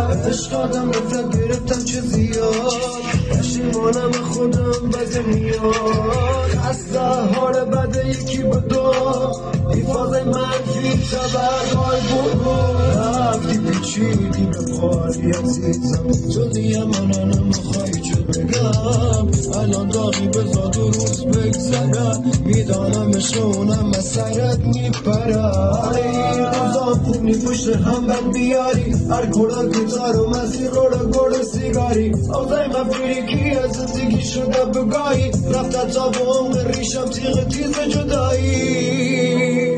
عشق آدم نفرت گرفتم چه زیاد پشیمانم خودم بده میاد از حال بده یکی بدو ایفاز منفی خبرهای برو رفتی پیچیدی به پاری عزیزم تو دیگه من نمیخوای چه بگم الان داغی بزاد و روز بگذرم میدانم عشقونم از سرت میپرم این روزا خوب نی پشت هم بد بیاری هر کلا گیتار و مسیر رو گل سیگاری آزای من فریکی از زندگی شده بگاهی رفته تا به عمق ریشم تیغ تیز جدایی